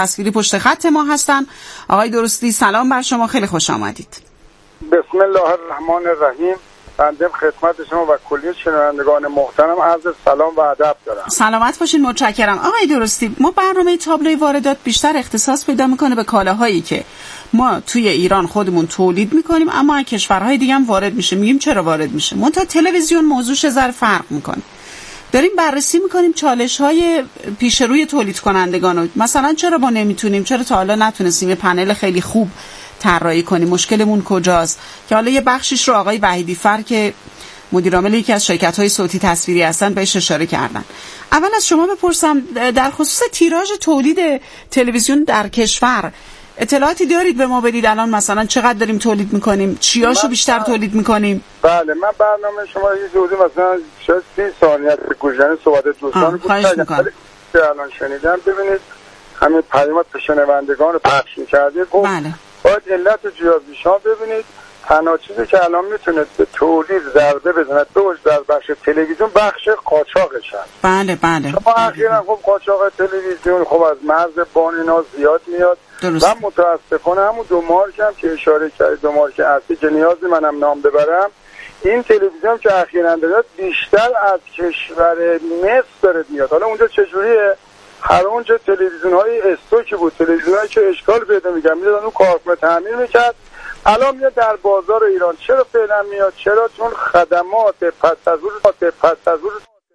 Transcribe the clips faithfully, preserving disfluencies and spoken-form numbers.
تصویری پشت خط ما هستن. آقای درستی سلام بر شما، خیلی خوش آمدید. بسم الله الرحمن الرحیم. بنده خدمت شما و کلی شنوندگان محترم عرض سلام و ادب دارم. سلامت باشین، متشکرم. آقای درستی، ما برنامه تابلوی واردات بیشتر اختصاص پیدا میکنه به کالاهایی که ما توی ایران خودمون تولید میکنیم اما از کشورهای دیگه هم وارد میشه. میگیم چرا وارد میشه؟ منتها تلویزیون موضوعش ذره فرق میکنه. داریم بررسی میکنیم چالش‌های پیش روی تولید کنندگان رو. مثلا چرا ما نمیتونیم، چرا تا حالا نتونستیم یه پنل خیلی خوب طراحی کنیم؟ مشکلمون کجاست؟ که حالا یه بخشیش رو آقای وحیدی فر که مدیر عامل یکی از شرکت‌های صوتی تصویری هستن بهش اشاره کردن. اول از شما بپرسم در خصوص تیراژ تولید تلویزیون در کشور اطلاعاتی دارید به ما بدید؟ الان مثلا چقدر داریم تولید میکنیم؟ چیاشو بیشتر تولید میکنیم؟ بله، من برنامه شما یه جوری مثلا شاید سی ثانیه به گوشن صحبت دوستان گوش میکنم که الان شنیدم. ببینید همین پیامات به شنوندگان رو پخش می‌کردید. خب بله. باید علت جیابیشان ببینید. تنها چیزی که الان میتونه به تولید ضربه بزنه دوش در بخش تلویزیون بخش قاچاقش هست. بله بله. شما اخیراً خب قاچاق تلویزیون خب از مرز بانینا زیاد میاد. درست. و متاسفانه همون دو مارک هم که اشاره کردید، دو مارک اصلی که نیازی منم نام ببرم، این تلویزیون که اخیراً داد بیشتر از کشور مصر داره میاد. حالا اونجا چجوریه؟ هر اونجا تلویزیون های استوکی بود، تلویزیون هایی که اشکال پیدا میگم میدادن اون کارخونه تعمیر میکرد، الان میاد در بازار ایران. چرا فعلا میاد؟ چرا؟ چون خدمات پس از اون پس از اون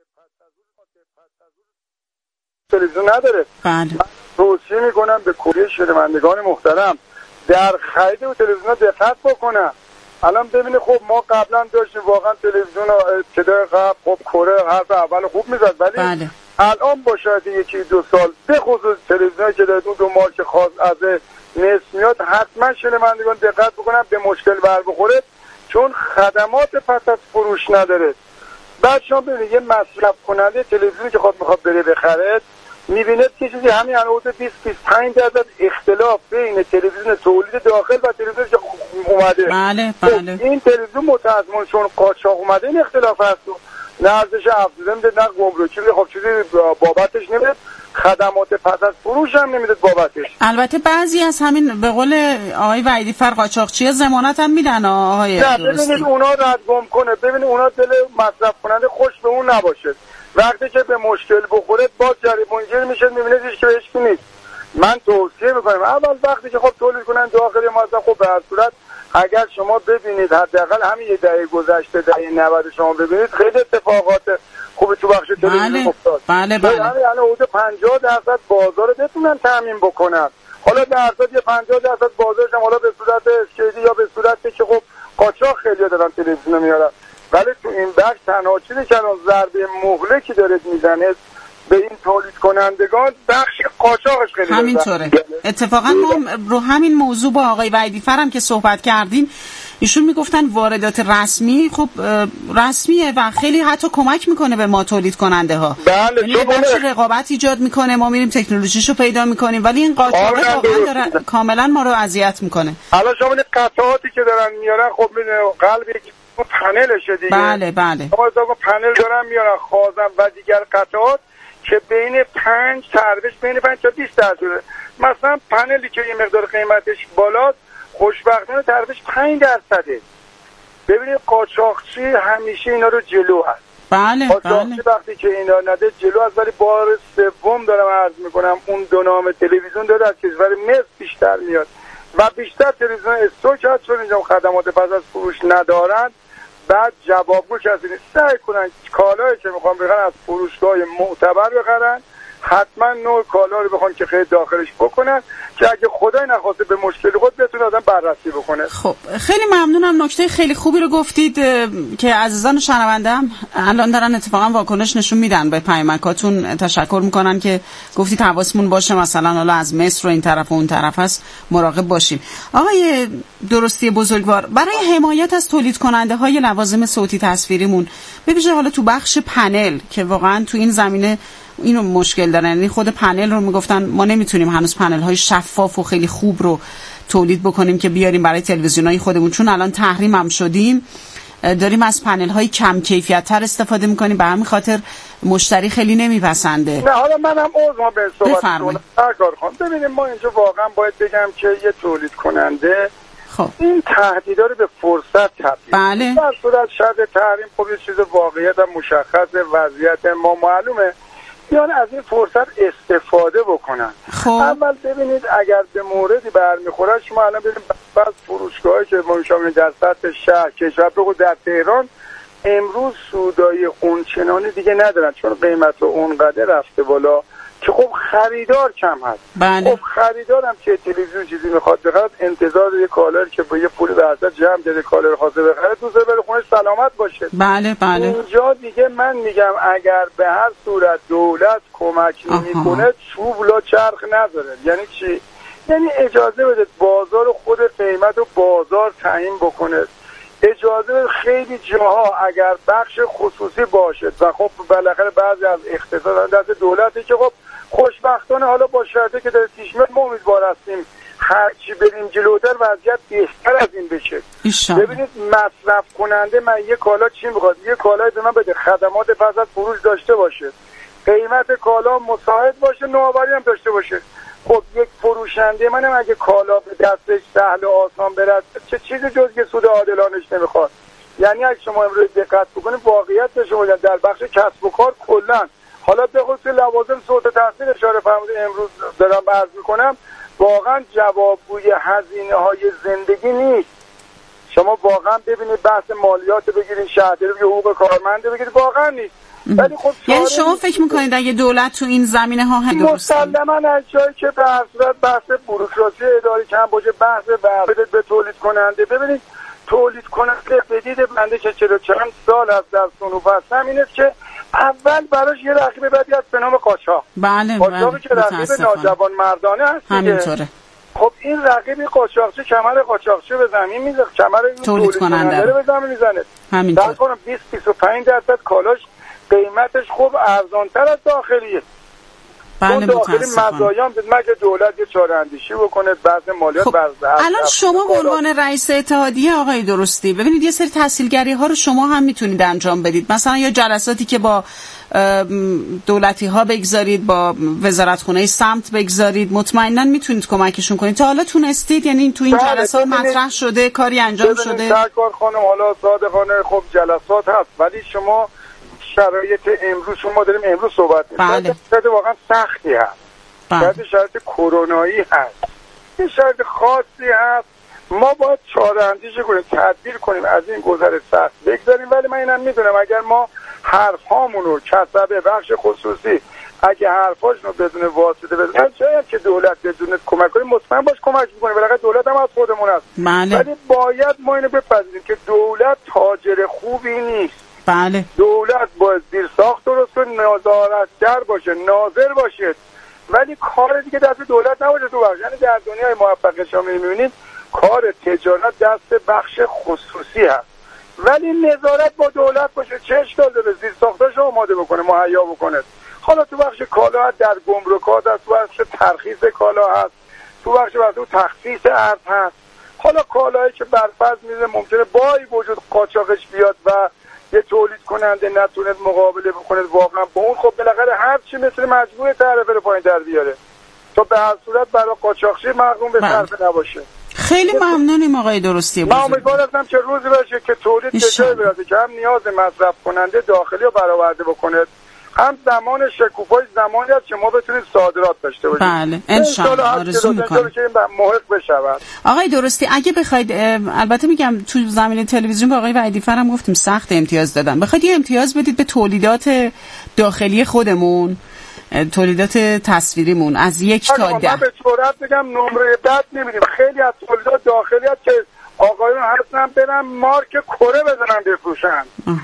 تلویزیون نداره. بله. توصیه میکنم به کلی شنوندگان محترم در خرید و تلویزیون دقت بکنن. الان ببینید خب ما قبلا داشتیم واقعا تلویزیون ابتدای قبل خب کره حرف اول خوب میزد، ولی بله. الان با شاید یکی دو سال به خصوص تلویزیونی که دارید اون دو مارک خاص از نصف میاد، حتما شنوندگان دقت بکنن به مشکل بر بخوره، چون خدمات پس از فروش نداره. بعد شما ببینید یه مصرف کننده تلویزیونی که خود میخواد بره بخره میبینه که چیزی همین حدود بیست تا بیست و پنج درصد اختلاف بین تلویزیون تولید داخل و تلویزیون که اومده. بله بله. این تلویزیون متأسفانه چون قاچاق اومده این اختلاف هست. نه ارزش افزوده میده، نه گمرکی میده، خب چیزی بابتش نمیده، خدمات پس از فروش هم نمیده بابتش. البته بعضی از همین به قول آقای وحیدی فر قاچاقچی‌ها ضمانت هم میدن آقای نه ببینید اونا رد گم کنه، ببینید اونا دل مصرف کننده خوش به اون نباشه، وقتی که به مشکل بخوره باز جریمه‌گیر میشه، میبینید هیچ که هیچ نیست. من توصیه میکنم اول وقتی که خب تولید کنن داخلی مثلا خب به هر صورت اگر شما ببینید حداقل همین یه دهه گذشته دهه نود شما ببینید خیلی اتفاقات خوبی تو بخش تلویزیون افتاد. بله بله. یعنی الان حدود پنجاه درصد بازار رو بتونن تامین بکنن. حالا درصد یه پنجاه درصد بازارش هم حالا به صورت اسکیدی یا به صورتی که خب قاچاق خیلی دارن تلویزیون میارن، ولی تو این بخش تنها چیزی که الان ضربه مهلکی داره میزنه به این تولید کنندگان بخش قاچاقش خیلی همینطوره. اتفاقا ما رو همین موضوع با آقای وحیدی فرم که صحبت کردیم ایشون میگفتن واردات رسمی خب رسمیه و خیلی حتی کمک میکنه به ما تولید کننده ها. بله. یعنی بخش رقابت ایجاد میکنه، ما میریم تکنولوژیشو پیدا میکنیم، ولی این قاچاق واقعا داره کاملا ما رو اذیت میکنه. حالا شما این قطعاتی که دارن میارن خب میدونید قلب یک پنلشه دیگه. بله بله. ما از پنل دارن میارن خازن و دیگر قطعات که بین پنج ترویش بین پنج تا بیست درصد. مثلا پنلی که یه مقدار قیمتش بالاست خوشبختانه ترویش پنج درصده. ببینید قاچاقچی همیشه اینا رو جلو هست. بله قاچاقچی وقتی که اینا نده جلو هست، ولی بار سوم دارم عرض میکنم اون دو نام تلویزیون داره از کشور مصر بیشتر میاد و بیشتر تلویزیون استوک هست، چون اینجا خدمات پس از فروش ندارن. بعد جوابگو کسی نیست. سعی کنن کالایی که میخوان بخرن از فروشگاه معتبر بخرن، حتما نوع کالا رو بخوان که خیلی داخلش بکنن که اگه خدای نخواسته به مشکل خود بتونه آدم بررسی بکنه. خب خیلی ممنونم، نکته خیلی خوبی رو گفتید که عزیزان شنونده هم الان دارن اتفاقا واکنش نشون میدن به پیامکاتون، تشکر میکنن که گفتید حواسمون باشه مثلا حالا از مصر و این طرف و اون طرف هست مراقب باشیم. آقای درستی بزرگوار، برای حمایت از تولید کننده های لوازم صوتی تصویریمون ببینید حالا تو بخش پنل که واقعا تو این زمینه اینو مشکل دارن، یعنی خود پنل رو میگفتن ما نمیتونیم هنوز پنل های شفاف و خیلی خوب رو تولید بکنیم که بیاریم برای تلویزیونای خودمون، چون الان تحریم هم شدیم. داریم از پنل های کم کیفیت تر استفاده میکنیم، به همین خاطر مشتری خیلی نمیپسنده. نه حالا منم عذر به صحبت کنم سرکار خانم. ببینید ما اینجا واقعا باید بگم که یه تولید کننده خب این تهدیدا رو به فرصت تبدیل بله. در صورت شرط تحریم خب یه چیز واقعیت و مشخص وضعیت ما معلومه، بیان از این فرصت استفاده بکنن. خب اول ببینید اگر به موردی برمیخوره، شما الان ببینید بعض فروشگاهایی که ما می‌شامونیم در سطح شهر کشور بگو در تهران امروز سودایی اونچنانی دیگه ندارن، چون قیمت اونقدر رفته بالا که خب خریدار کم هست. بله. خب خریدارم که تلویزیون چیزی میخواد بخره، انتظار یه کالر که با یه پولی به ارزش جمع داره کالر خواسته بخره دوست بره خونش سلامت باشه. بله بله. اینجا دیگه من میگم اگر به هر صورت دولت کمک نمیکنه چوب لا چرخ نداره. یعنی چی؟ یعنی اجازه بده بازار خود قیمت رو بازار تعیین بکنه. اجازه بده خیلی جاها اگر بخش خصوصی باشد و خب بالاخره بعضی از اقتصاد دست دولتی که خب خوشبختانه حالا با شرطی که در پیش میاد ما امیدوار هستیم هرچی بریم جلوتر وضعیت بهتر از این بشه. ایشان. ببینید مصرف کننده من یه کالا چی میخواد؟ یه کالای به من بده خدمات پس از فروش داشته باشه، قیمت کالا مساعد باشه، نوآوری هم داشته باشه. خب یک فروشنده منم اگه کالا به دستش سهل و آسان برسه چه چیزی جز که سود عادلانش نمیخواد. یعنی اگه شما امروز دقت بکنید واقعیت به شما در بخش کسب و کار کلا حالا به خصوص لوازم صوت تحصیل اشاره فرمودید امروز دارم عرض میکنم واقعا جوابگوی هزینه های زندگی نیست. شما واقعا ببینید بحث مالیات بگیرید، شهرداری بگیرید، حقوق کارمنده بگیرید، واقعا نیست. ولی خب یعنی شما فکر میکنید اگه دولت تو این زمینه ها هم درست مسلما از جایی که به هر صورت بحث بوروکراسی اداری کم باشه، بحث برآورد به تولید کننده، ببینید تولید کننده بدید بنده که چهل و چند سال از در صنوف هستم این است که اول براش یه رقیب بدی از به نام قاچاق. بله قاچاقی که رقیب ناجوان مردانه هست. همینطوره. خب این رقیب قاچاقچی کمر قاچاقچی به زمین میزنه، کمر تولید کننده رو به زمین میزنه. همینطور. در کنم بیست تا بیست و پنج درصد کالاش قیمتش خوب ارزان‌تر از داخلیه. بله داخلی مزایام بده مگه دولت یه چاره اندیشی بکنه بعض مالیات خب بعض الان شما به عنوان رئیس اتحادیه آقای درستی ببینید یه سری تحصیلگری ها رو شما هم میتونید انجام بدید، مثلا یا جلساتی که با دولتی ها بگذارید، با وزارتخونه سمت بگذارید، مطمئنا میتونید کمکشون کنید. تا حالا تونستید؟ یعنی تو این جلسات مطرح شده، کاری انجام شده؟ سرکار خانم حالا صادقانه خب جلسات هست ولی شما شرایط امروز شما داریم امروز صحبت می‌کنیم شرایط واقعا سختی هست. شرایط شرایط کرونایی هست. این شرایط خاصی هست. ما باید چاره اندیشی کنیم، تدبیر کنیم، از این گذر سخت بگذاریم. ولی من اینم میدونم اگر ما حرف هامون رو کسبه بخش خصوصی اگه حرفاشون رو بدون واسطه بزنن شاید که دولت بدون کمک کنیم مطمئن باش کمک می‌کنه. بالاخره دولت هم از خودمون است. بله. ولی باید ما اینو بپذیریم که دولت تاجر خوبی نیست. بله. دولت باید زیر ساخت درست کنه، نظارتگر باشه، ناظر باشه، ولی کار دیگه دست دولت نباشه تو بخش. یعنی در دنیای موفق شما می‌بینید کار تجارت دست بخش خصوصی هست ولی نظارت با دولت باشه، چه اشکال داره زیر ساختاشو آماده بکنه، مهیا بکنه. حالا تو بخش کالا هست، در گمرکات هست، تو بخش ترخیص کالا هست، تو بخش واسه تخصیص ارز هست. حالا کالایی که برفرض میزه ممکنه بای وجود قاچاقش بیاد و یه تولید کننده نتونه مقابله بکنه واقعا با اون، خب بالاخره هر چی مثل مجبور تعرفه رو پایین در بیاره تا به هر صورت برای قاچاقچی مقروم به صرف نباشه. خیلی ممنونیم آقای درستی. من امیدوار هستم که روزی باشه که تولید به جای برسه که هم نیاز مصرف کننده داخلی رو برآورده بکنه، هم زمان شکوفای زمانی هست که ما بتونیم صادرات داشته باشیم. بله ان شاء الله آرزو می‌کنم که این محق بشود. آقای درستی اگه بخواید، البته میگم تو زمینه تلویزیون با آقای وحیدی‌فر هم گفتیم سخت امتیاز دادن، بخواید یه امتیاز بدید به تولیدات داخلی خودمون، تولیدات تصویریمون از یک تا ده. من به جرئت بگم نمره بد نمیدیم. خیلی از تولیدات داخلی هست که آقایون هستن برن مارک کره بزنن بفروشن.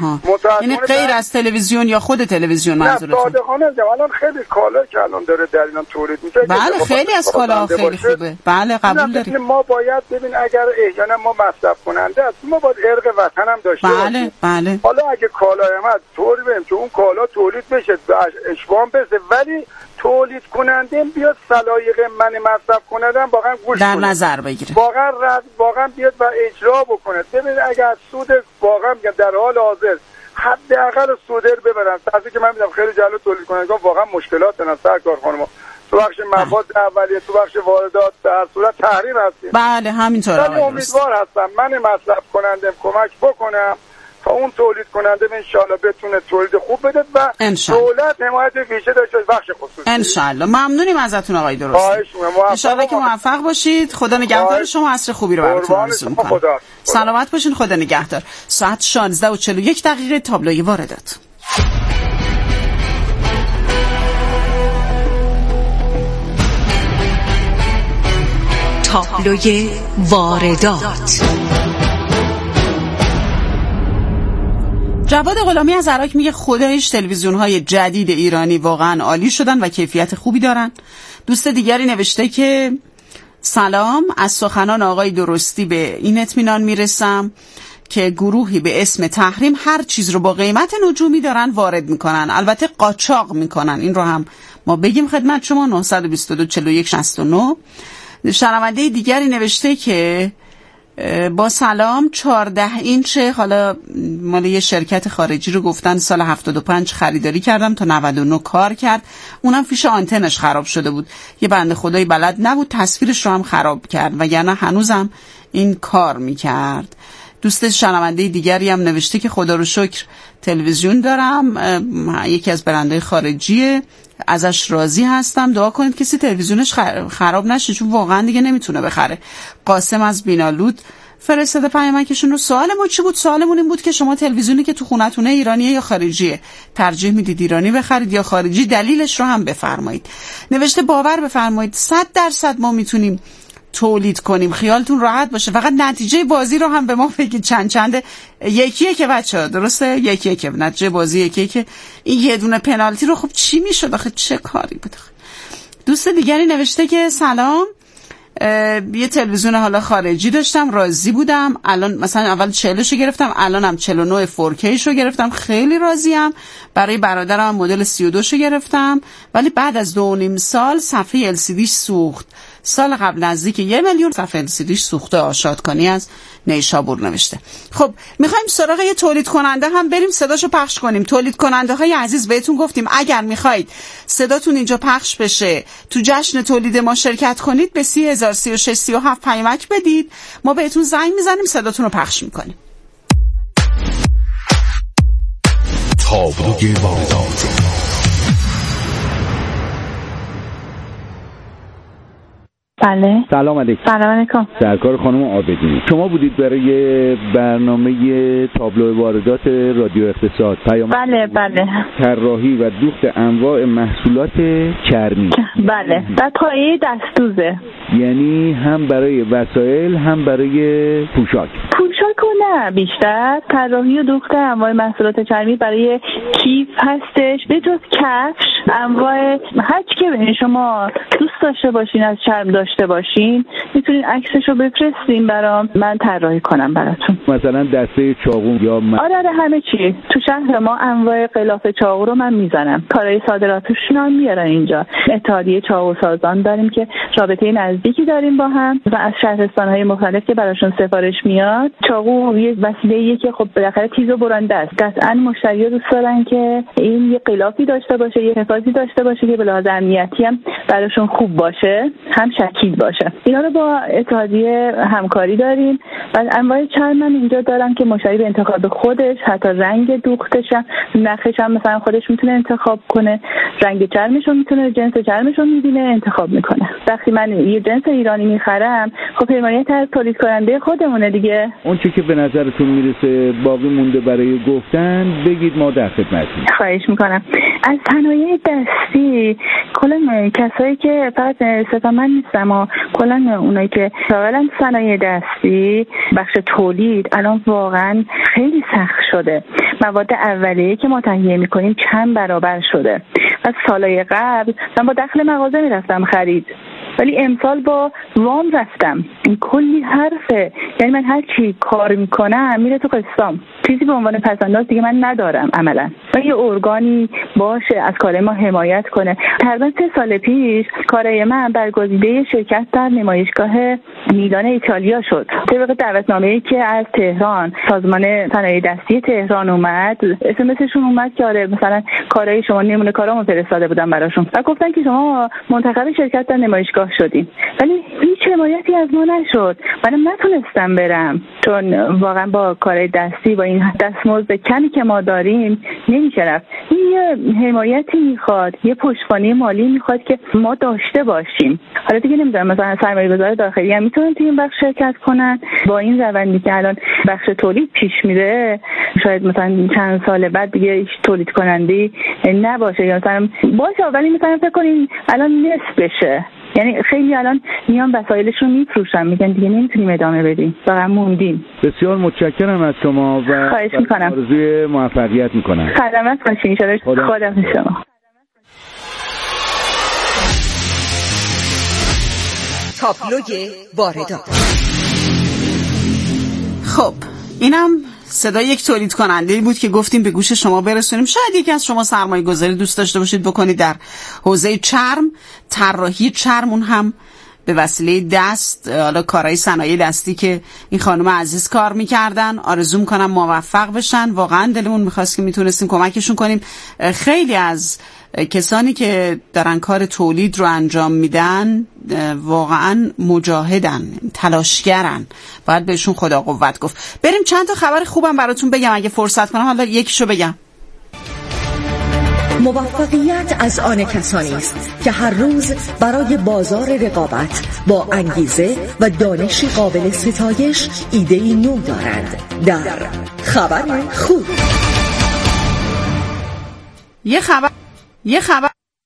یعنی غیر از تلویزیون یا خود تلویزیون منظورتون؟ نه صادقانه میگم الان خیلی کالا که الان داره در ایران تولید میشه. بله خیلی از کالا خیلی خوبه. بله قبول داریم. ما باید ببین اگر احیانا ما مصرف کننده است ما باید ارق وطن هم داشته بله باشیم. بله. حالا اگه کالای ما طوری بریم که اون کالا تولید بشه اشوام بشه ولی تولید کننده بیاد سلایق من مصرف کنندم واقعا گوش در کنه. نظر بگیره، واقعا رد واقعا بیاد و اجرا بکنه. ببین اگر سود واقعا میگم در حال حاضر حداقل سودر ببرن، صرفی که من میدم خیلی جلو تولید کنندگان واقعا مشکلات دارن سرکار خانم، تو بخش مواد اولیه، تو بخش واردات، در صورت تحریم هستیم. بله همینطوره. من امیدوار هستم من مصرف کننده کمک بکنم تا اون تولید کننده ان شاءالله بتونه تولید خوب بده و دولت حمایت ویژه داشته بخش خصوصی. ان شاءالله. ممنونیم ازتون آقای درستی. خواهش می‌کنم. ان شاءالله که موفق باشید. خدا نگهدار شما، عصر خوبی رو براتون آرزو می‌کنم. سلامت باشین، خدا نگهدار. ساعت شانزده و چهل و یک دقیقه تابلوی واردات. تابلوی واردات. جواد غلامی از عراق میگه خدایش تلویزیون‌های جدید ایرانی واقعا عالی شدن و کیفیت خوبی دارن. دوست دیگری نوشته که سلام، از سخنان آقای درستی به این اطمینان میرسم که گروهی به اسم تحریم هر چیز رو با قیمت نجومی دارن وارد میکنن، البته قاچاق میکنن. این رو هم ما بگیم خدمت شما. نه دو دو چهل و یک شصت و نه. شنونده دیگری نوشته که با سلام، چهارده اینچ حالا مال یه شرکت خارجی رو گفتن سال هفتاد و پنج خریداری کردم تا نود و نه کار کرد، اونم فیش آنتنش خراب شده بود، یه بنده خدایی بلد نبود تصویرش رو هم خراب کرد وگرنه هنوزم این کار میکرد. دوست شنونده دیگری هم نوشته که خدا رو شکر تلویزیون دارم، یکی از برندهای خارجیه، ازش راضی هستم، دعا کنید کسی تلویزیونش خراب نشه چون واقعا دیگه نمیتونه بخره. قاسم از بینالود فرستاده پیامکشون رو. سوال ما چی بود؟ سوالمون این بود که شما تلویزیونی که تو خونتونه ایرانیه یا خارجیه؟ ترجیح میدید ایرانی بخرید یا خارجی؟ دلیلش رو هم بفرمایید. نوشته باور بفرمایید صد درصد ما میتونیم تولید کنیم، خیالتون راحت باشه، فقط نتیجه بازی رو هم به ما بگید چند چنده. یکیه که بچه‌ها درسته، یکیه که نتیجه بازی یکیه که این یه دونه پنالتی رو خب چی میشد آخه، چه کاری بود آخه. دوست دیگری نوشته که سلام، یه تلویزیون حالا خارجی داشتم راضی بودم، الان مثلا اول چهلش رو گرفتم الانم چهل و نه فور کی رو گرفتم خیلی راضیم. برای برادرم مدل سی و دو رو گرفتم ولی بعد از دو و نیم سال صفحه ال سی دی سوخت. سال قبل نزدیک یه میلیون صفحه ال سی دی سوخته. آشادکانی از نیشابور نوشته. خب میخوایم سراغ یه تولید کننده هم بریم صداشو پخش کنیم. تولید کننده های عزیز بهتون گفتیم اگر میخواید صداتون اینجا پخش بشه تو جشن تولید ما شرکت کنید به سی هزار سی و شش سی و هفت پیامک بدید، ما بهتون زنگ میزنیم صداتون رو پخش میکنیم. تابلوی واردات. بله. سلام علیکم. سلام علیکم. سرکار خانم عابدینی، شما بودید برای برنامه تابلو واردات رادیو اقتصاد پیام. بله بله. طراحی و دوخت انواع محصولات چرمی. بله. در پایه دستوزه. یعنی هم برای وسایل هم برای پوشاک. پوشاک نه، بیشتر طراحی و دوخت انواع محصولات چرمی برای کیف هستش. به جز کفش انواع هر چی که شما دوست داشته باشین از چرم داشته باشین میتونین عکسشو بفرستین برام، من طراحی کنم براتون. مثلا دسته چاقو یا من... آره آره همه چی. تو شهر ما انواع غلاف چاقو رو من میزنم، کارهای صادراتشون هم میارن اینجا. اتحادیه چاقو سازان داریم که رابطه نزدیکی داریم با هم و از شهرستان‌های مختلف که براشون سفارش میاد. چاقو یه وسیله‌ایه که خب بالاخره تیز و برنده است. قطعاً مشتری‌ها دوست دارن که این یه غلافی داشته باشه، یه حفاظی داشته باشه که به لحاظ امنیتی هم براشون خوب باشه، هم شکیل باشه. اینا رو با اتحادیه همکاری داریم و انواع چرم هم اینجا دارن که مشتری به انتخاب خودش، حتی رنگ دوختش هم، نخش هم مثلا خودش میتونه انتخاب کنه، رنگ چرمش رو میتونه، جنس چرمش رو میبینه انتخاب میکنه. وقتی من یه جنس ایرانی میخرم خب حمایت از تولید کننده خودمونه دیگه. اون چیزی که به نظرتون میرسه باقی مونده برای گفتن بگید، ما در خدمتیم. خواهش میکنم. از صنایع دستی کلا کسایی که فقط صرفا من نیستم و کلا اونایی که شامل صنایع دستی بخش تولید الان واقعا خیلی سخت شده. مواد اولیه که ما تهیه میکنیم چند برابر شده. از سالهای قبل من با دخل مغازه میرفتم خرید، ولی امسال با وام رفتم. این کلی حرفه، یعنی من هر چی کار میکنم میره تو قسطام. چیزی به عنوان پسنداز دیگه من ندارم عملا. و یه ارگانی باشه از کار ما حمایت کنه. تقریبا سه سال پیش کارای من برگزیده شرکت در نمایشگاه میلان ایتالیا شد. طبق دعوتنامه‌ای که از تهران سازمان صنایع دستی تهران اومد، اس ام اسشون اومد که آره مثلا کارهای شما نمونه کارامو فرستاده بودم براشون و گفتن که شما منتخب شرکت در نمایشگاه شدین، ولی هیچ حمایتی از ما نشد. منم نتونستم برم چون واقعا با کارهای دستی با این دستمزد کمی که ما داریم نمیشه رفت. این یه حمایتی میخواد، یه پشتوانه مالی میخواد که ما داشته باشیم. حالا دیگه نمیدونم مثلا سرمایه‌گذار داخلی هم میتونن تو این بخش شرکت کنن. با این روندی که الان بخش تولید پیش میره شاید مثلا چند سال بعد دیگه هیچ تولید کننده‌ای نباشه یا مثلا باشه، ولی مثلا فکر کنین الان نصف بشه. یعنی خیلی الان میان وسایلشون میفروشن میگن دیگه نمیتونیم ادامه بدیم، واقعا موندیم. بسیار متشکرم از شما و خواهش میکنم. آرزوی موفقیت میکنم. خدمت باشین ان شاءالله. خدا خدا شما. تابلوی واردات. خب اینم صدای یک تولید کننده بود که گفتیم به گوش شما برسونیم. شاید یکی از شما سرمایه گذاری دوست داشته باشید بکنید در حوزه چرم، طراحی چرم، اون هم به وسیله دست، حالا کارهای صنایع دستی که این خانم عزیز کار میکردن. آرزو میکنم موفق بشن. واقعا دلمون میخواست که میتونستیم کمکشون کنیم. خیلی از کسانی که دارن کار تولید رو انجام میدن واقعا مجاهدن، تلاشگرن، باید بهشون خدا قوت گفت. بریم چند تا خبر خوبم براتون بگم اگه فرصت کنم. حالا یکیشو بگم. موفقیت از آن کسانی است که هر روز برای بازار رقابت با انگیزه و دانشی قابل ستایش ایده‌ای نو دارند. در خبر خوب. یه خبر یه خبر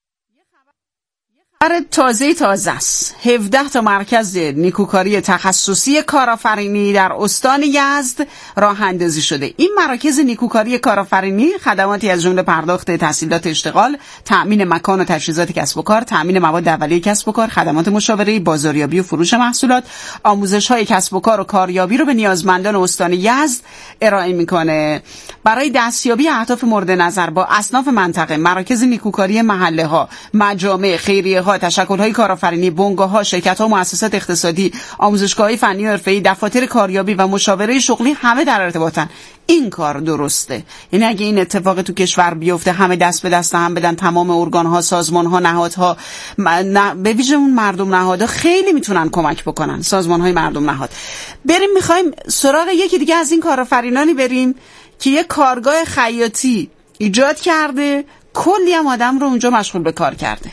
خبر تازه تازه است. هفده تا مرکز نیکوکاری تخصصی کارآفرینی در استان یزد راه اندازی شده. این مراکز نیکوکاری کارآفرینی خدماتی از جمله پرداخت تسهیلات اشتغال، تأمین مکان و تجهیزات کسب و کار، تأمین مواد اولیه کسب و کار، خدمات مشاوره، بازاریابی و فروش محصولات، آموزش‌های کسب و کار و کاریابی رو به نیازمندان استان یزد ارائه میکنه. برای دستیابی اهداف مورد نظر با اصناف منطقه، مراکز نیکوکاری محله‌ها، مجامع خیریه ها، تشکل‌های کارآفرینی، بنگاه‌ها، شرکت‌ها، مؤسسات اقتصادی، آموزشگاه‌های فنی و حرفه‌ای، دفاتر کاریابی و مشاوره شغلی همه در ارتباطن. این کار درسته. یعنی اگه این اتفاق تو کشور بیفته، همه دست به دست هم بدن، تمام ارگان‌ها، سازمان‌ها، نهادها، به ویژه اون مردم نهادها خیلی میتونن کمک بکنن. سازمان‌های مردم نهاد. بریم می‌خوایم سراغ یکی دیگه از این کارآفرینانی بریم که یه کارگاه خیاطی ایجاد کرده، کلی هم آدم رو اونجا مشغول به کار کرده.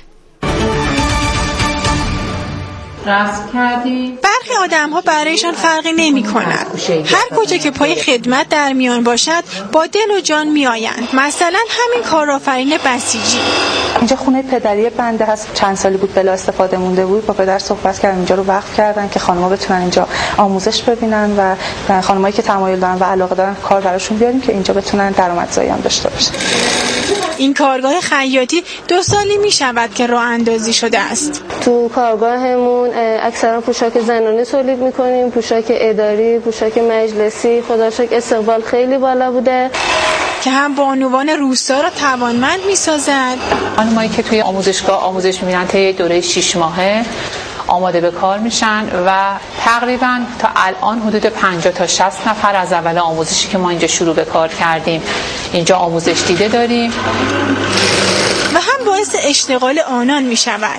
برخی آدم ها برایشان فرقی نمی کند. هر کجا که پای خدمت در میان باشد با دل و جان می آیند. مثلا همین کارآفرین بسیجی. اینجا خونه پدری بنده هست، چند سالی بود بلا استفاده مونده بود. با پدر صحبت کردم، اینجا رو وقف کردن که خانم‌ها بتونن اینجا آموزش ببینن و خانمایی که تمایل دارن و علاقه دارن کار براشون بیاریم که اینجا بتونن درآمدزایی هم داشته باشن. این کارگاه خیاطی دو سالی می شود که راه اندازی شده است. تو کارگاهمون اکثرا پوشاک زنانه تولید میکنیم، پوشاک اداری، پوشاک مجلسی. خدا شکر استقبال خیلی بالا بوده که هم بانوان روستا را توانمند میسازد. خانمایی که توی آموزشگاه آموزش میبینن طی دوره شش ماهه آماده به کار میشن و تقریبا تا الان حدود پنجاه تا شصت نفر از اول آموزشی که ما اینجا شروع به کار کردیم اینجا آموزش دیده داریم و هم باعث اشتغال آنان میشود.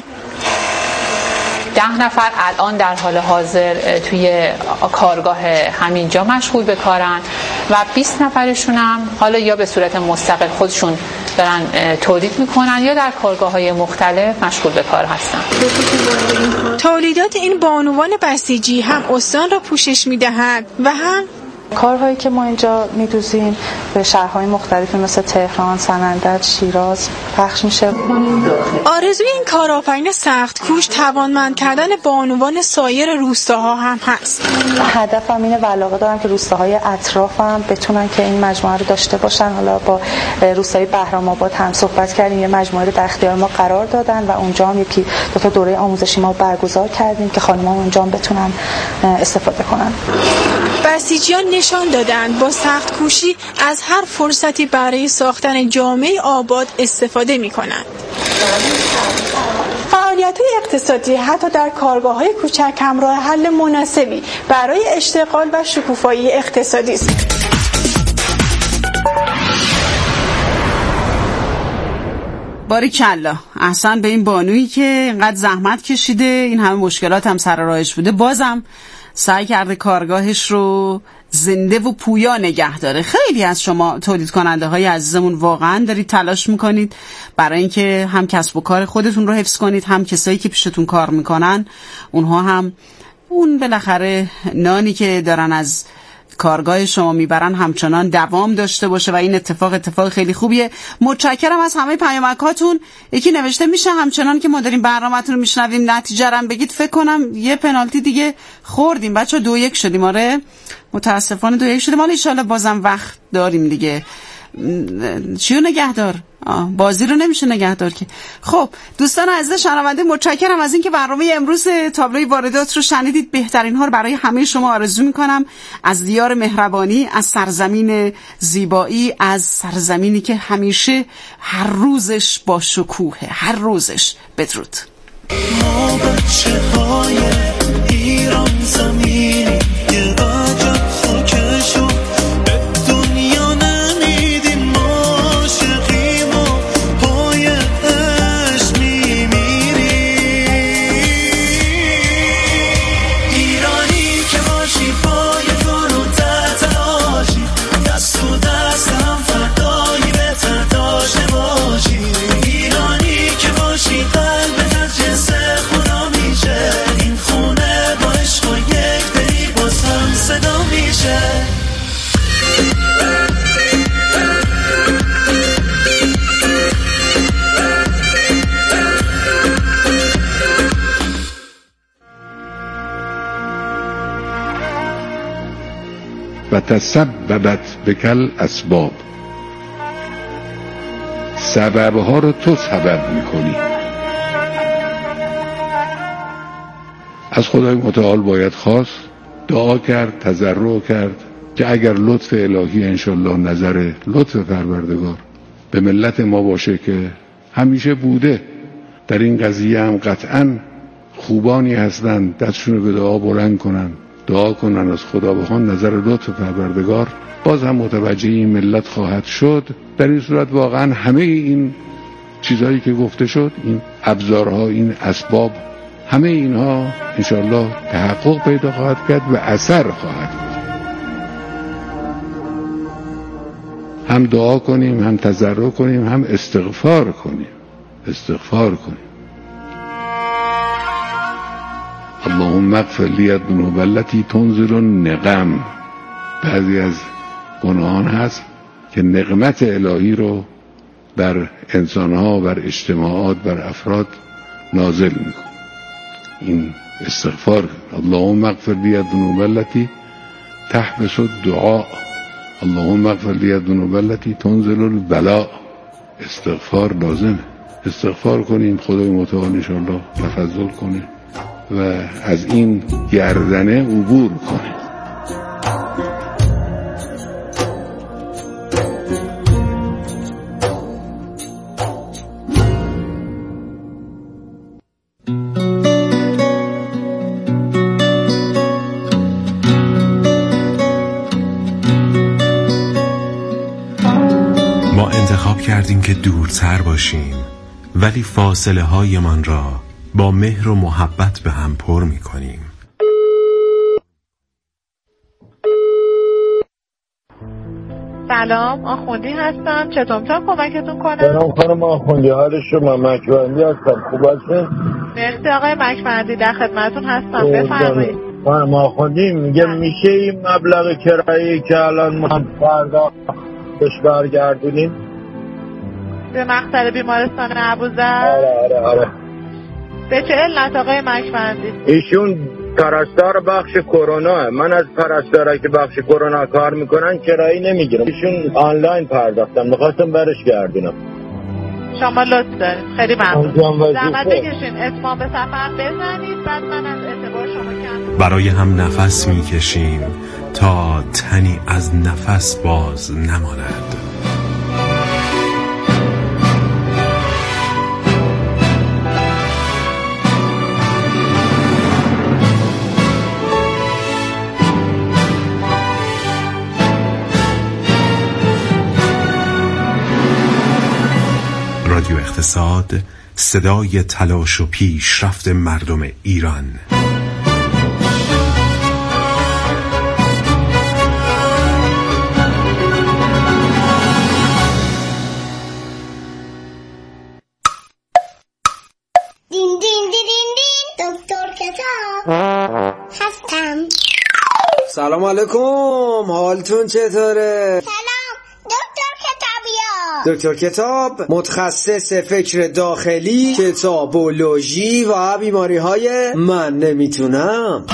ده نفر الان در حال حاضر توی کارگاه همینجا مشغول به کارن و بیست نفرشون هم حالا یا به صورت مستقل خودشون دارن تولید میکنن یا در کارگاه‌های مختلف مشغول به کار هستن. تولیدات این بانوان بسیجی هم استان را پوشش میدهد و هم کارهایی که ما اینجا میدوزیم به شهرهای مختلفی مثل تهران، سنندج، شیراز پخش میشه. آرزوی این کارآفرین سخت کوش توانمند کردن بانوان سایر روستاها هم هست. هدفم اینه و علاقه دارم که روستاهای اطرافم بتونن که این مجموعه رو داشته باشن. حالا با روستای بهرام آباد هم صحبت کردیم، یه مجموعه رو در اختیار ما قرار دادن و اونجا هم یکی دو تا دوره آموزشی ما برگزار کردیم که خانم‌ها اونجا هم بتونن استفاده کنن. بسیجیان نشان دادند با سخت کوشی از هر فرصتی برای ساختن جامعه آباد استفاده می‌کنند. فعالیت‌های اقتصادی حتی در کارگاه‌های کوچک هم راه حل مناسبی برای اشتغال و شکوفایی اقتصادی است. باریکلا، احسن به این بانویی که اینقدر زحمت کشیده، این همه مشکلات هم سر راهش بوده، بازم سعی کرده کارگاهش رو زنده و پویا نگه داره. خیلی از شما تولید کننده های عزیزمون واقعا دارید تلاش میکنید برای اینکه هم کسب و کار خودتون رو حفظ کنید، هم کسایی که پیشتون کار میکنن اونها هم اون بالاخره نانی که دارن از کارگاه شما میبرن همچنان دوام داشته باشه و این اتفاق اتفاق خیلی خوبیه. متشکرم از همه پیامکاتون. یکی نوشته میشه همچنان که ما داریم برنامه‌تون رو میشنویم نتیجه رو بگید. فکر کنم یه پنالتی دیگه خوردیم بچا، دو یک شدیم. آره متاسفانه دو یک شدیم. حالا ان شاءالله بازم وقت داریم دیگه. چیو نگهدار؟ بازی رو نمیشه نگهدار که. خب دوستان عزیز شنونده، متشکرم از اینکه برنامه امروز تابلوی واردات رو شنیدید. بهترین ها رو برای همه شما آرزو میکنم، از دیار مهربانی، از سرزمین زیبایی، از سرزمینی که همیشه هر روزش با شکوهه، هر روزش. بدرود. ما بچه های ایران زمینی یه عجب خاکشو به دنیا نمیدیم، ما عاشقیم و پای عشق میمیریم. ایرانی که باشی پای تو رو تحت آشی، دست و دست هم فردایی بهتر داشته باشی. ایرانی که باشی قلبت از جنس خدا میشه، این خونه با عشق و یک دلی باز هم صدا میشه. و تسببت بکل اسباب، سببها رو تو سبب میکنی. از خدای متعال باید خواست، دعا کرد، تضرع کرد که اگر لطف الهی انشالله نظر لطف پروردگار به ملت ما باشه که همیشه بوده، در این قضیه هم قطعا خوبانی هستن، دستشون رو به دعا بلند کنن، دعا کنن از خدا بخوان نظر لطف پروردگار، باز هم متوجه این ملت خواهد شد. در این صورت واقعا همه این چیزهایی که گفته شد، این ابزارها، این اسباب، همه اینها انشالله تحقق پیدا خواهد کرد و اثر خواهد کرد. هم دعا کنیم، هم تضرع کنیم، هم استغفار کنیم. استغفار کنیم. اللهم اغفر لی الذنوب التي تنزل النقم. بعضی از گناهان هست که نقمت الهی رو بر انسانها، بر اجتماعات، بر افراد نازل میکنه. این استغفار. اللهم اغفر لی الذنوب التي تحبس الدعاء. اللهم اغفر لی الذنوب التي تنزل البلاء. استغفار لازمه. استغفار کنیم، خدای متعال انشاءالله تفضل کنه و از این گردنه عبور کنه. ما انتخاب کردیم که دورتر باشیم، ولی فاصله های من را با مهر و محبت به هم پر می کنیم. سلام، آخوندی هستم. چطور میتونم کمکتون کنم؟ سلام خانم آخوندی، حال شما؟ مکبندی هستم. خوب هستین؟ مرسی آقای مکبندی، در خدمتتون هستم. بفرمایید. خانم آخوندی میگه میشه این مبلغ کرایه‌ای که الان ما فردا بهش برگردونیم به مقصد بیمارستان ابوذر؟ آره آره آره. به چه علت آقای مکبندی؟ ایشون پرستار بخش کرونا. من از پرستارایی که بخش کرونا کار میکنن کرایه نمیگیرم. ایشون آنلاین پرداختم، میخواستم برش گردونم. شما لطف دارید، خیلی ممنون. زحمت بکشین، اتمام به سفر بزنید، بعد من از اعتبار شما کم. برای هم نفس میکشیم تا تنی از نفس باز نماند. رادیو اقتصاد، صدای تلاش و پیشرفت مردم ایران. دین دین دین دین دکتر کتاب هستم. سلام علیکم، حالتون چطوره؟ دکتر کتاب متخصص فکر داخلی، کتابولوژی و بیماری های من نمیتونم.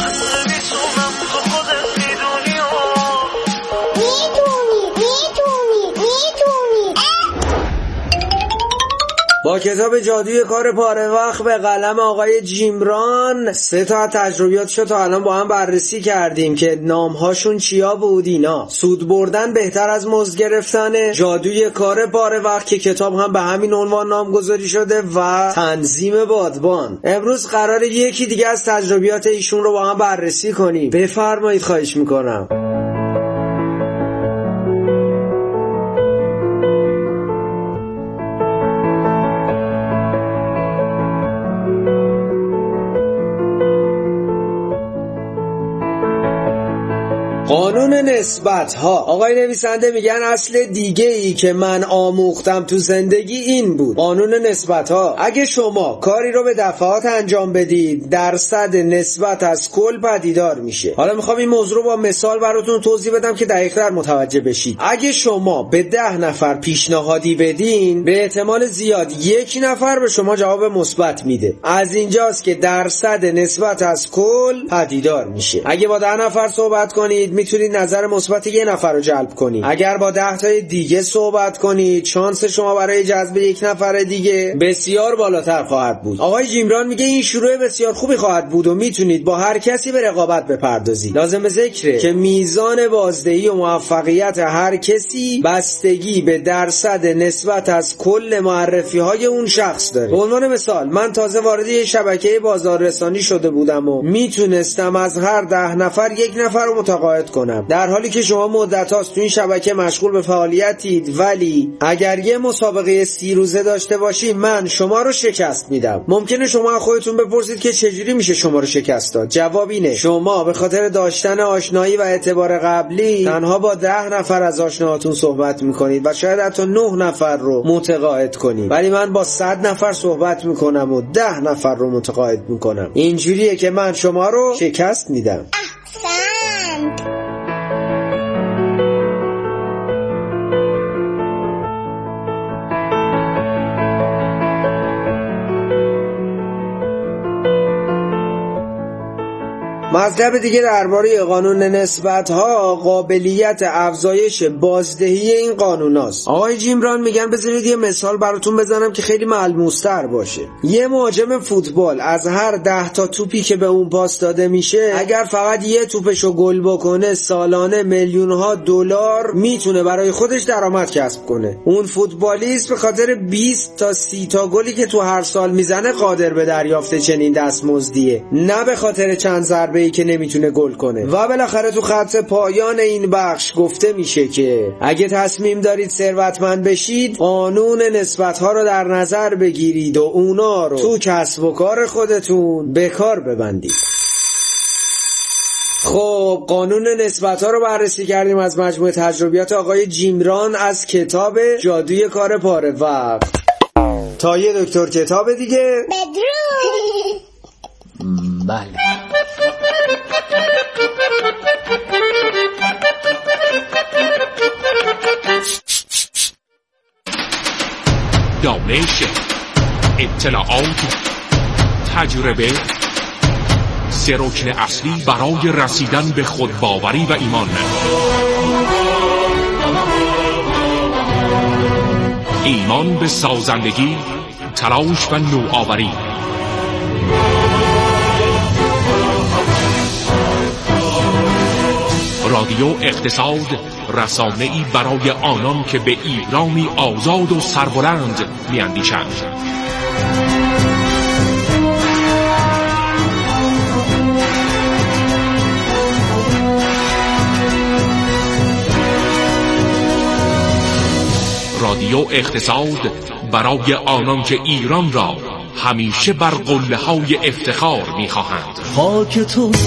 با کتاب جادوی کار پاره وقت به قلم آقای جیمران سه تا تجربیاتشو تا الان با هم بررسی کردیم که نامهاشون چیا بود. اینا سود بردن بهتر از مزد گرفتن، جادوی کار پاره وقت که کتاب هم به همین عنوان نامگذاری شده، و تنظیم بادبان. امروز قراره یکی دیگه از تجربیات ایشون رو با هم بررسی کنیم. بفرمایید، خواهش میکنم. قانون نسبت ها. آقای نویسنده میگن اصل دیگه ای که من آموختم تو زندگی این بود: قانون نسبت ها. اگه شما کاری رو به دفعات انجام بدید، درصد نسبت از کل پدیدار میشه. حالا میخوام این موضوع رو با مثال براتون توضیح بدم که دقیق‌تر متوجه بشید. اگه شما به ده نفر پیشنهادی بدین، به احتمال زیاد یک نفر به شما جواب مثبت میده. از اینجاست که درصد نسبت از کل پدیدار میشه. اگه با ده نفر صحبت کنید، میتونید نظر مثبت یه نفر رو جلب کنید. اگر با ده تای دیگه صحبت کنید، شانس شما برای جذب یک نفر دیگه بسیار بالاتر خواهد بود. آقای جیمران میگه این شروع بسیار خوبی خواهد بود و میتونید با هر کسی به رقابت بپردازید. لازم به ذکره که میزان بازدهی و موفقیت هر کسی بستگی به درصد نسبت از کل معرفی های اون شخص داره. به عنوان مثال، من تازه وارد یه شبکه بازاررسانی شده بودم و میتونستم از هر ده نفر یک نفر رو متقاعد کنم، در حالی که شما مدت هاست تو این شبکه مشغول به فعالیتید. ولی اگر یه مسابقه سی روزه داشته باشی، من شما رو شکست میدم. ممکنه شما خودتون بپرسید که چجوری میشه شما رو شکست داد. جواب اینه: شما به خاطر داشتن آشنایی و اعتبار قبلی تنها با ده نفر از آشناهاتون صحبت میکنید و شاید حتی نه نفر رو متقاعد کنید، ولی من با صد نفر صحبت میکنم و ده نفر رو متقاعد میکنم. اینجوریه که من شما رو شکست میدم. احسنت. مطلب دیگه درباره قانون نسبت ها قابلیت افزایش بازدهی این قانون هاست. آقای جیمران میگن بذارید یه مثال براتون بزنم که خیلی ملموس‌تر باشه. یه مهاجم فوتبال از هر ده تا توپی که به اون پاس داده میشه، اگر فقط یه توپشو گل بکنه، سالانه میلیون ها دلار میتونه برای خودش درآمد کسب کنه. اون فوتبالیست به خاطر بیست تا سی تا گلی که تو هر سال میزنه قادر به دریافت چنین دستمزدیه، نه به خاطر چند ضربه ای که نمیتونه گل کنه. و بالاخره تو خط پایان این بخش گفته میشه که اگه تصمیم دارید ثروتمند بشید، قانون نسبت ها رو در نظر بگیرید و اونا رو تو کسب و کار خودتون به کار ببندید. خب، قانون نسبت ها رو بررسی کردیم از مجموعه تجربیات آقای جیمران از کتاب جادوی کار پاره وقت. تا یه دکتر کتاب دیگه بدرود. بله. دانش، اطلاعات، تجربه، سه رکن اصلی برای رسیدن به خودباوری و ایمان. ایمان به سازندگی، تلاش و نوآوری. رادیو اقتصاد، رسانه‌ای برای آنان که به ایرانی آزاد و سربلند می‌اندیشند. رادیو اقتصاد برای آنان که ایران را همیشه بر قله‌های افتخار می‌خواهند. خاک تو